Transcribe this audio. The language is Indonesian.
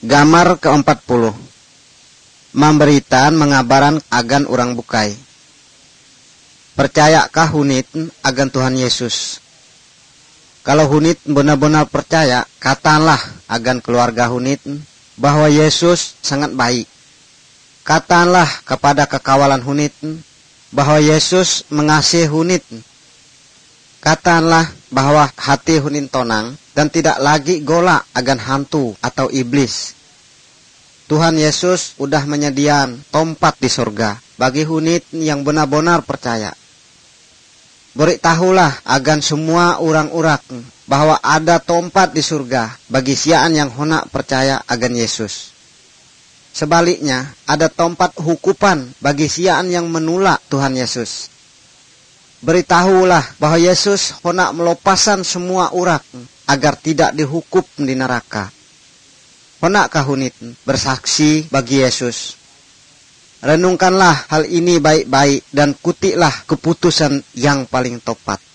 Gambar ke-40. Memberitaan mengabaran agan urang bukai. Percayakah hunit agan Tuhan Yesus? Kalau hunit benar-benar percaya, katakanlah agan keluarga hunit bahwa Yesus sangat baik. Katakanlah kepada kekawalan hunit bahwa Yesus mengasihi hunit. Katakanlah bahwa hati hunit tonang dan tidak lagi golak agan hantu atau iblis. Tuhan Yesus udah menyediakan tempat di surga bagi hunit yang benar-benar percaya. Beritahulah agan semua orang-orang bahwa ada tempat di surga bagi siaan yang hendak percaya agan Yesus. Sebaliknya, ada tempat hukuman bagi siaan yang menolak Tuhan Yesus. Beritahulah bahwa Yesus hendak melepaskan semua orang agar tidak dihukum di neraka. Hendakkah hunit bersaksi bagi Yesus? Renungkanlah hal ini baik-baik dan kutiklah keputusan yang paling tepat.